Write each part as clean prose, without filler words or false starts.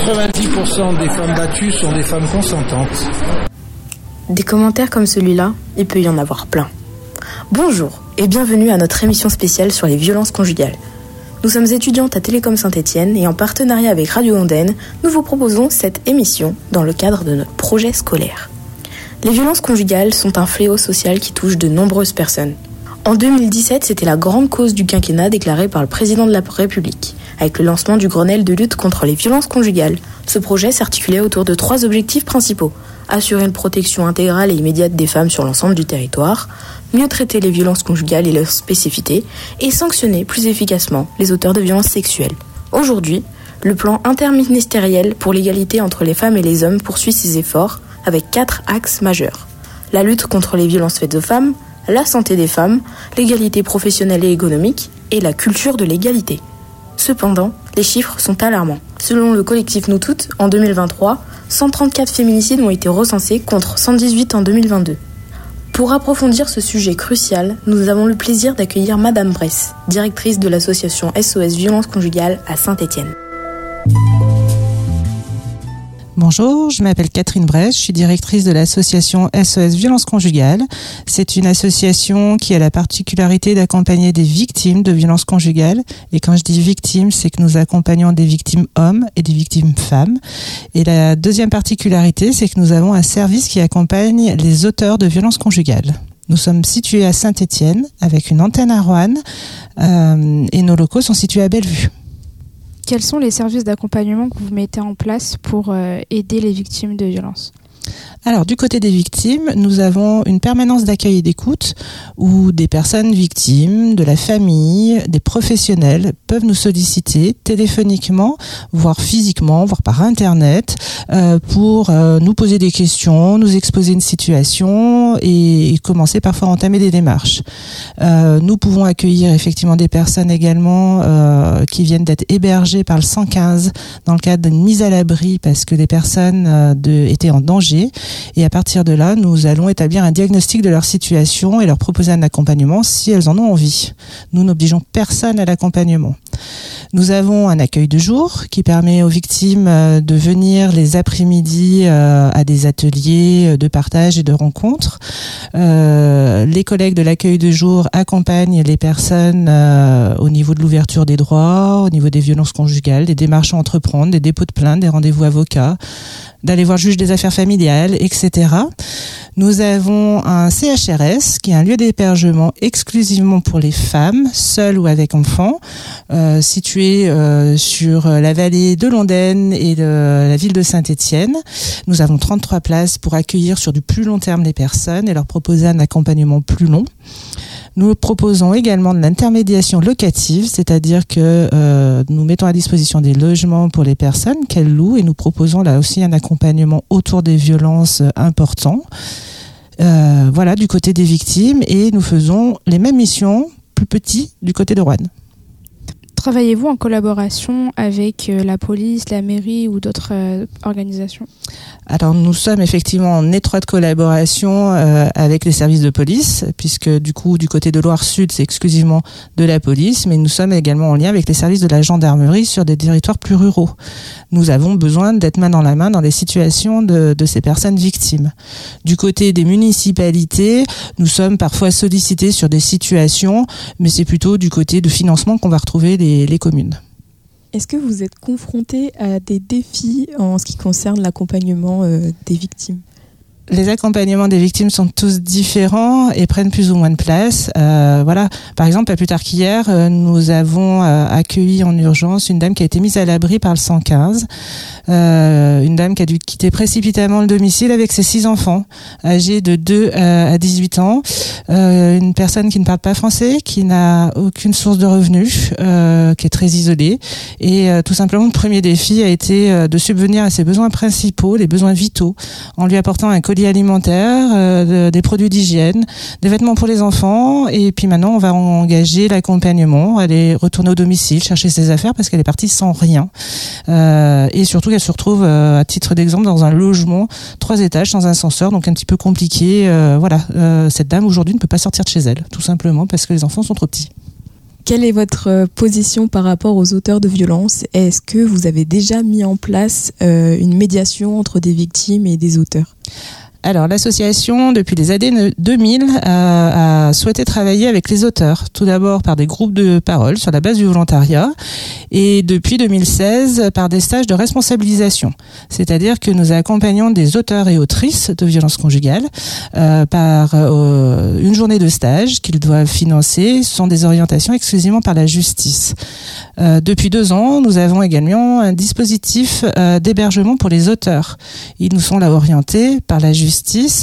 90% des femmes battues sont des femmes consentantes. Des commentaires comme celui-là, il peut y en avoir plein. Bonjour et bienvenue à notre émission spéciale sur les violences conjugales. Nous sommes étudiantes à Télécom Saint-Étienne et en partenariat avec Radio Ondaine, nous vous proposons cette émission dans le cadre de notre projet scolaire. Les violences conjugales sont un fléau social qui touche de nombreuses personnes. En 2017, c'était la grande cause du quinquennat déclarée par le président de la République, avec le lancement du Grenelle de lutte contre les violences conjugales. Ce projet s'articulait autour de 3 objectifs principaux. Assurer une protection intégrale et immédiate des femmes sur l'ensemble du territoire, mieux traiter les violences conjugales et leurs spécificités, et sanctionner plus efficacement les auteurs de violences sexuelles. Aujourd'hui, le plan interministériel pour l'égalité entre les femmes et les hommes poursuit ses efforts avec 4 axes majeurs. La lutte contre les violences faites aux femmes, la santé des femmes, l'égalité professionnelle et économique, et la culture de l'égalité. Cependant, les chiffres sont alarmants. Selon le collectif Nous Toutes, en 2023, 134 féminicides ont été recensés contre 118 en 2022. Pour approfondir ce sujet crucial, nous avons le plaisir d'accueillir Madame Bress, directrice de l'association SOS Violence Conjugale à Saint-Étienne. Bonjour, je m'appelle Catherine Bress, je suis directrice de l'association SOS Violence Conjugale. C'est une association qui a la particularité d'accompagner des victimes de violences conjugales. Et quand je dis victimes, c'est que nous accompagnons des victimes hommes et des victimes femmes. Et la deuxième particularité, c'est que nous avons un service qui accompagne les auteurs de violences conjugales. Nous sommes situés à Saint-Étienne avec une antenne à Roanne et nos locaux sont situés à Bellevue. Quels sont les services d'accompagnement que vous mettez en place pour aider les victimes de violences ? Alors, du côté des victimes, nous avons une permanence d'accueil et d'écoute où des personnes victimes, de la famille, des professionnels peuvent nous solliciter téléphoniquement, voire physiquement, voire par Internet, pour nous poser des questions, nous exposer une situation et commencer parfois à entamer des démarches. Nous pouvons accueillir effectivement des personnes également qui viennent d'être hébergées par le 115 dans le cadre d'une mise à l'abri parce que des personnes étaient en danger. Et à partir de là, nous allons établir un diagnostic de leur situation et leur proposer un accompagnement si elles en ont envie. Nous n'obligeons personne à l'accompagnement. Nous avons un accueil de jour qui permet aux victimes de venir les après-midi à des ateliers de partage et de rencontres. Les collègues de l'accueil de jour accompagnent les personnes au niveau de l'ouverture des droits, au niveau des violences conjugales, des démarches à entreprendre, des dépôts de plainte, des rendez-vous avocats, d'aller voir le juge des affaires familiales, etc. Nous avons un CHRS qui est un lieu d'hébergement exclusivement pour les femmes, seules ou avec enfants, situé sur la vallée de l'Ondaine et de la ville de Saint-Étienne. Nous avons 33 places pour accueillir sur du plus long terme les personnes et leur proposer un accompagnement plus long. Nous proposons également de l'intermédiation locative, c'est-à-dire que nous mettons à disposition des logements pour les personnes qu'elles louent et nous proposons là aussi un accompagnement autour des violences importants. Voilà, du côté des victimes, et nous faisons les mêmes missions plus petits du côté de Roanne. Travaillez-vous en collaboration avec la police, la mairie ou d'autres organisations ? Alors nous sommes effectivement en étroite collaboration avec les services de police, puisque du coup du côté de Loire-Sud c'est exclusivement de la police, mais nous sommes également en lien avec les services de la gendarmerie sur des territoires plus ruraux. Nous avons besoin d'être main dans la main dans les situations de ces personnes victimes. Du côté des municipalités, nous sommes parfois sollicités sur des situations, mais c'est plutôt du côté de financement qu'on va retrouver les communes. Est-ce que vous êtes confronté à des défis en ce qui concerne l'accompagnement des victimes ? Les accompagnements des victimes sont tous différents et prennent plus ou moins de place. Voilà. Par exemple, pas plus tard qu'hier, nous avons accueilli en urgence une dame qui a été mise à l'abri par le 115. Une dame qui a dû quitter précipitamment le domicile avec ses 6 enfants, âgés de 2 à 18 ans. Une personne qui ne parle pas français, qui n'a aucune source de revenus, qui est très isolée. Et tout simplement, le premier défi a été de subvenir à ses besoins principaux, les besoins vitaux, en lui apportant un colis alimentaire, des produits d'hygiène, des vêtements pour les enfants, et puis maintenant on va engager l'accompagnement, aller retourner au domicile, chercher ses affaires parce qu'elle est partie sans rien, et surtout qu'elle se retrouve à titre d'exemple dans un logement 3 étages sans ascenseur, donc un petit peu compliqué. Cette dame aujourd'hui ne peut pas sortir de chez elle, tout simplement parce que les enfants sont trop petits. Quelle est votre position par rapport aux auteurs de violences ? Est-ce que vous avez déjà mis en place une médiation entre des victimes et des auteurs ? Alors, l'association, depuis les années 2000, a souhaité travailler avec les auteurs. Tout d'abord par des groupes de parole sur la base du volontariat et depuis 2016 par des stages de responsabilisation. C'est-à-dire que nous accompagnons des auteurs et autrices de violences conjugales par une journée de stage qu'ils doivent financer. Ce sont des orientations exclusivement par la justice. Depuis 2 ans, nous avons également un dispositif d'hébergement pour les auteurs. Ils nous sont là orientés par la justice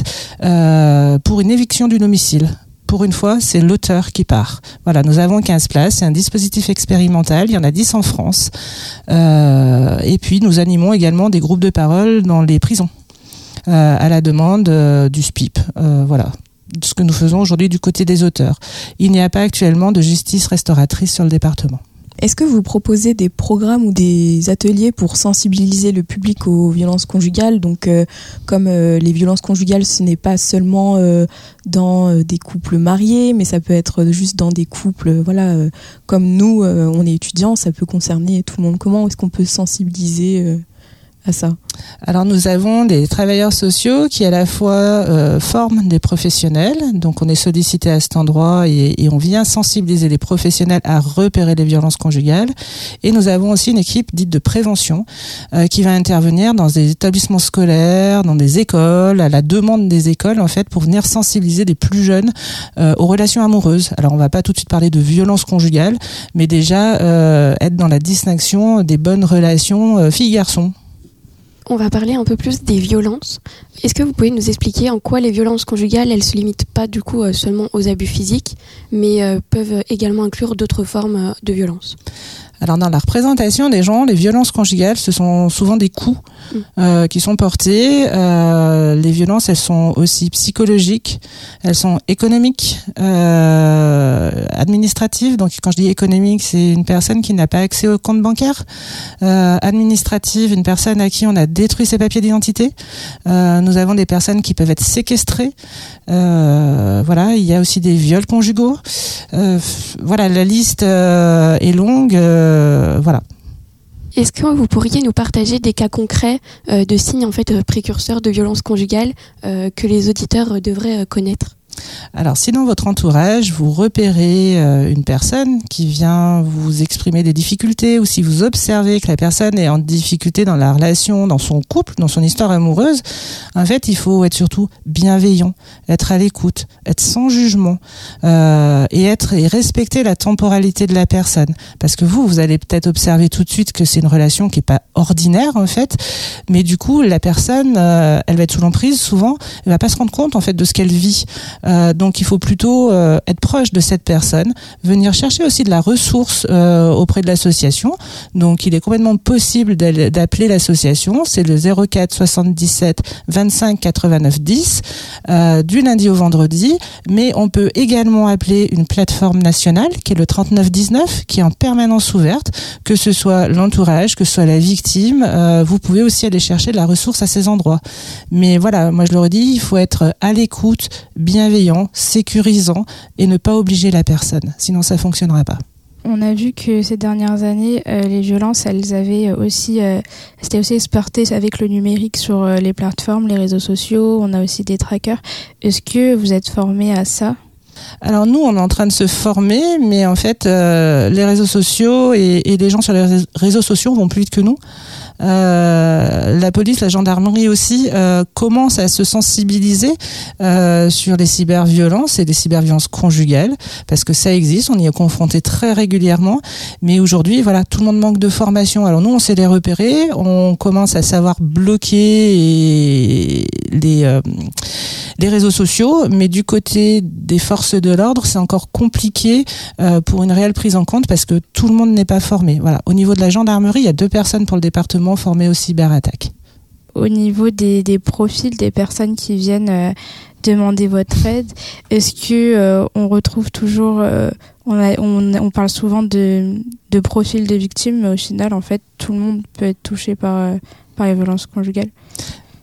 pour une éviction du domicile. Pour une fois, c'est l'auteur qui part. Voilà, nous avons 15 places, c'est un dispositif expérimental, il y en a 10 en France. Et puis, nous animons également des groupes de parole dans les prisons, à la demande du SPIP. Voilà, ce que nous faisons aujourd'hui du côté des auteurs. Il n'y a pas actuellement de justice restauratrice sur le département. Est-ce que vous proposez des programmes ou des ateliers pour sensibiliser le public aux violences conjugales ? Donc, comme les violences conjugales, ce n'est pas seulement dans des couples mariés, mais ça peut être juste dans des couples, comme nous, on est étudiants, ça peut concerner tout le monde. Comment est-ce qu'on peut sensibiliser à ça ? Alors nous avons des travailleurs sociaux qui à la fois forment des professionnels, donc on est sollicité à cet endroit et on vient sensibiliser les professionnels à repérer les violences conjugales, et nous avons aussi une équipe dite de prévention qui va intervenir dans des établissements scolaires, dans des écoles, à la demande des écoles en fait, pour venir sensibiliser les plus jeunes aux relations amoureuses. Alors on va pas tout de suite parler de violences conjugales, mais déjà être dans la distinction des bonnes relations filles-garçons. On va parler un peu plus des violences. Est-ce que vous pouvez nous expliquer en quoi les violences conjugales, elles se limitent pas du coup seulement aux abus physiques, mais peuvent également inclure d'autres formes de violence ? Alors dans la représentation des gens, les violences conjugales, ce sont souvent des coups qui sont portés. Les violences, elles sont aussi psychologiques, elles sont économiques, administratives. Donc quand je dis économique, c'est une personne qui n'a pas accès au compte bancaire. Administrative, une personne à qui on a détruit ses papiers d'identité. Nous avons des personnes qui peuvent être séquestrées. Voilà, il y a aussi des viols conjugaux. Voilà, la liste est longue. Voilà. Est-ce que vous pourriez nous partager des cas concrets de signes en fait précurseurs de violences conjugales que les auditeurs devraient connaître ? Alors, si dans votre entourage, vous repérez une personne qui vient vous exprimer des difficultés, ou si vous observez que la personne est en difficulté dans la relation, dans son couple, dans son histoire amoureuse, en fait, il faut être surtout bienveillant, être à l'écoute, être sans jugement, et respecter la temporalité de la personne. Parce que vous allez peut-être observer tout de suite que c'est une relation qui est pas ordinaire, en fait, mais du coup, la personne, elle va être sous l'emprise, souvent, elle va pas se rendre compte, en fait, de ce qu'elle vit. Donc il faut plutôt être proche de cette personne, venir chercher aussi de la ressource auprès de l'association. Donc il est complètement possible d'appeler l'association, c'est le 04 77 25 89 10 du lundi au vendredi, mais on peut également appeler une plateforme nationale qui est le 39 19 qui est en permanence ouverte, que ce soit l'entourage, que ce soit la victime, vous pouvez aussi aller chercher de la ressource à ces endroits. Mais voilà, moi je le redis, il faut être à l'écoute, bienveillant, sécurisant et ne pas obliger la personne, sinon ça fonctionnera pas. On a vu que ces dernières années, les violences, elles avaient aussi, c'était aussi exporté avec le numérique sur les plateformes, les réseaux sociaux. On a aussi des trackers. Est-ce que vous êtes formés à ça ? Alors nous, on est en train de se former, mais en fait, les réseaux sociaux et les gens sur les réseaux sociaux vont plus vite que nous. La police, la gendarmerie aussi commence à se sensibiliser sur les cyberviolences et les cyberviolences conjugales, parce que ça existe, on y est confronté très régulièrement, mais aujourd'hui, voilà, tout le monde manque de formation. Alors nous, on sait les repérer, on commence à savoir bloquer les réseaux sociaux, mais du côté des forces de l'ordre, c'est encore compliqué pour une réelle prise en compte, parce que tout le monde n'est pas formé. Voilà. Au niveau de la gendarmerie, il y a 2 personnes pour le département formées aux cyberattaques. Au niveau des profils des personnes qui viennent demander votre aide, est-ce que on retrouve toujours, on parle souvent de profils de victimes, mais au final, en fait, tout le monde peut être touché par les violences conjugales?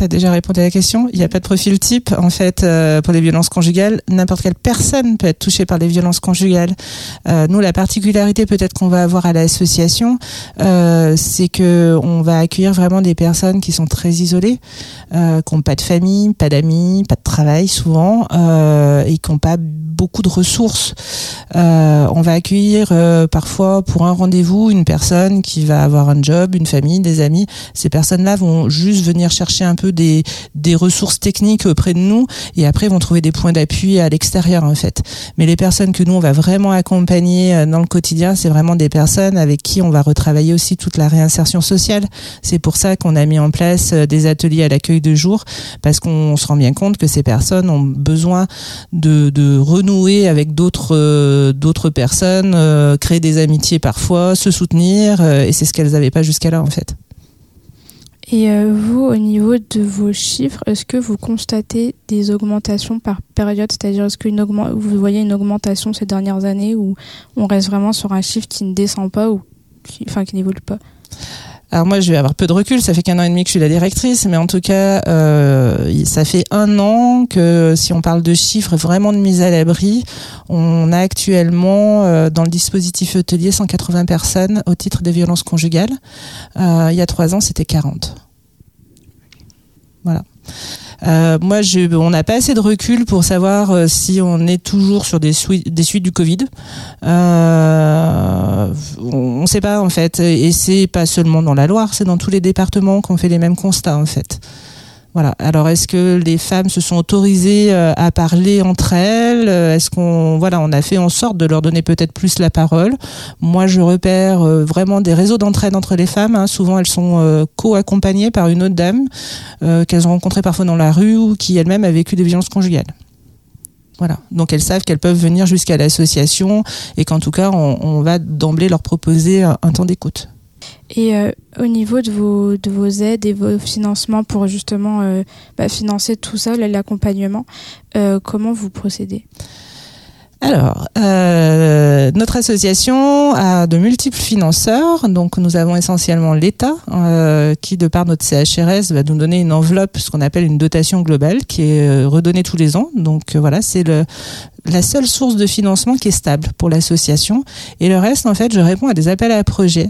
tu as déjà répondu à la question. Il n'y a pas de profil type, en fait, pour les violences conjugales. N'importe quelle personne peut être touchée par les violences conjugales. Nous, la particularité peut-être qu'on va avoir à l'association, c'est que on va accueillir vraiment des personnes qui sont très isolées, qui n'ont pas de famille, pas d'amis, pas de travail souvent, et qui n'ont pas beaucoup de ressources. On va accueillir parfois pour un rendez-vous une personne qui va avoir un job, une famille, des amis. Ces personnes-là vont juste venir chercher un peu des ressources techniques auprès de nous et après vont trouver des points d'appui à l'extérieur en fait. Mais les personnes que nous on va vraiment accompagner dans le quotidien, c'est vraiment des personnes avec qui on va retravailler aussi toute la réinsertion sociale. C'est pour ça qu'on a mis en place des ateliers à l'accueil de jour, parce qu'on se rend bien compte que ces personnes ont besoin de renouer avec d'autres personnes, créer des amitiés parfois, se soutenir, et c'est ce qu'elles n'avaient pas jusqu'à là en fait. Et vous, au niveau de vos chiffres, est-ce que vous constatez des augmentations par période? C'est-à-dire, est-ce que vous voyez une augmentation ces dernières années, ou on reste vraiment sur un chiffre qui ne descend pas ou qui n'évolue pas? Alors moi, je vais avoir peu de recul. Ça fait qu'1 an et demi que je suis la directrice, mais en tout cas, ça fait 1 an que, si on parle de chiffres vraiment de mise à l'abri, on a actuellement dans le dispositif hôtelier 180 personnes au titre des violences conjugales. Il y a 3 ans, c'était 40. Voilà. On n'a pas assez de recul pour savoir si on est toujours sur des suites du Covid. On ne sait pas en fait, et c'est pas seulement dans la Loire, c'est dans tous les départements qu'on fait les mêmes constats en fait. Voilà. Alors, est-ce que les femmes se sont autorisées à parler entre elles? Est-ce on a fait en sorte de leur donner peut-être plus la parole? Moi, je repère vraiment des réseaux d'entraide entre les femmes. Hein. Souvent, elles sont co-accompagnées par une autre dame qu'elles ont rencontrée parfois dans la rue ou qui elle-même a vécu des violences conjugales. Voilà. Donc, elles savent qu'elles peuvent venir jusqu'à l'association et qu'en tout cas, on va d'emblée leur proposer un temps d'écoute. Et au niveau de vos aides et vos financements pour justement financer tout ça, l'accompagnement, comment vous procédez? Alors, notre association a de multiples financeurs. Donc, nous avons essentiellement l'État qui, de par notre CHRS, va nous donner une enveloppe, ce qu'on appelle une dotation globale, qui est redonnée tous les ans. Donc, voilà, c'est la seule source de financement qui est stable pour l'association. Et le reste, en fait, je réponds à des appels à projets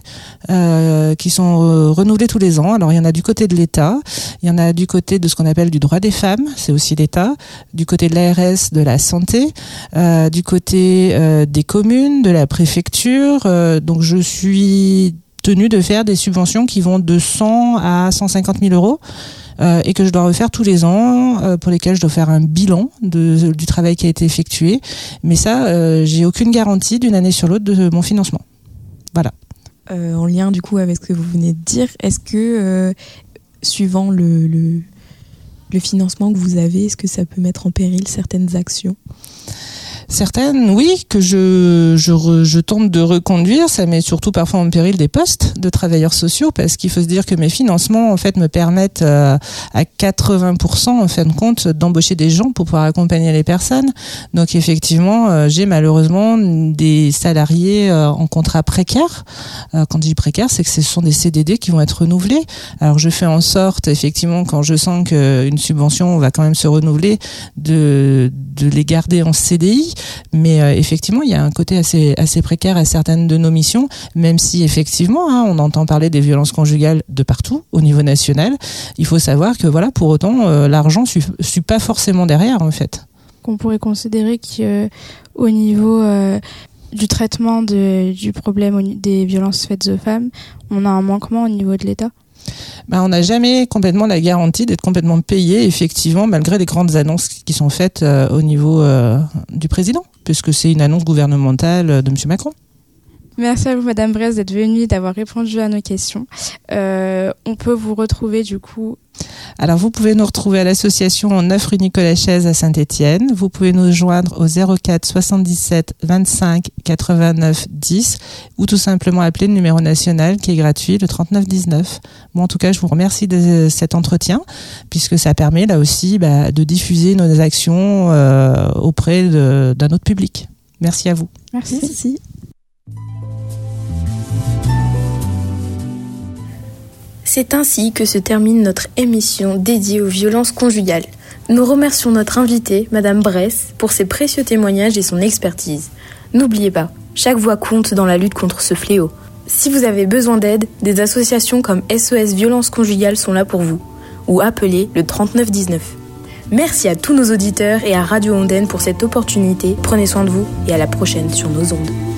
qui sont renouvelés tous les ans. Alors, il y en a du côté de l'État, il y en a du côté de ce qu'on appelle du droit des femmes, c'est aussi l'État, du côté de l'ARS, de la santé, du côté des communes, de la préfecture. Donc, je suis tenue de faire des subventions qui vont de 100 à 150 000 euros. Et que je dois refaire tous les ans, pour lesquels je dois faire un bilan du travail qui a été effectué. Mais ça, j'ai aucune garantie d'une année sur l'autre de mon financement. Voilà. En lien du coup avec ce que vous venez de dire, est-ce que suivant le financement que vous avez, est-ce que ça peut mettre en péril certaines actions ? Certaines, oui, que je tente de reconduire. Ça met surtout parfois en péril des postes de travailleurs sociaux, parce qu'il faut se dire que mes financements, en fait, me permettent à 80%, en fin de compte, d'embaucher des gens pour pouvoir accompagner les personnes. Donc, effectivement, j'ai malheureusement des salariés en contrat précaire. Quand je dis précaire, c'est que ce sont des CDD qui vont être renouvelés. Alors, je fais en sorte, effectivement, quand je sens qu'une subvention va quand même se renouveler, de les garder en CDI. Mais effectivement, il y a un côté assez précaire à certaines de nos missions, même si effectivement, on entend parler des violences conjugales de partout, au niveau national. Il faut savoir que voilà, pour autant, l'argent suit pas forcément derrière, en fait. On pourrait considérer qu'au niveau du traitement du problème des violences faites aux femmes, on a un manquement au niveau de l'État? On n'a jamais complètement la garantie d'être complètement payé, effectivement, malgré les grandes annonces qui sont faites au niveau du président, puisque c'est une annonce gouvernementale de M. Macron. Merci à vous, Madame Bresse, d'être venue, d'avoir répondu à nos questions. On peut vous retrouver du coup. Alors, vous pouvez nous retrouver à l'association 9 rue Nicolas Chaise à Saint-Étienne. Vous pouvez nous joindre au 04 77 25 89 10 ou tout simplement appeler le numéro national qui est gratuit, le 39 19. Bon, en tout cas, je vous remercie de cet entretien, puisque ça permet là aussi de diffuser nos actions auprès d'un autre public. Merci à vous. Merci. C'est ainsi que se termine notre émission dédiée aux violences conjugales. Nous remercions notre invitée, Madame Bress, pour ses précieux témoignages et son expertise. N'oubliez pas, chaque voix compte dans la lutte contre ce fléau. Si vous avez besoin d'aide, des associations comme SOS Violences Conjugales sont là pour vous. Ou appelez le 3919. Merci à tous nos auditeurs et à Radio Ondaine pour cette opportunité. Prenez soin de vous et à la prochaine sur nos ondes.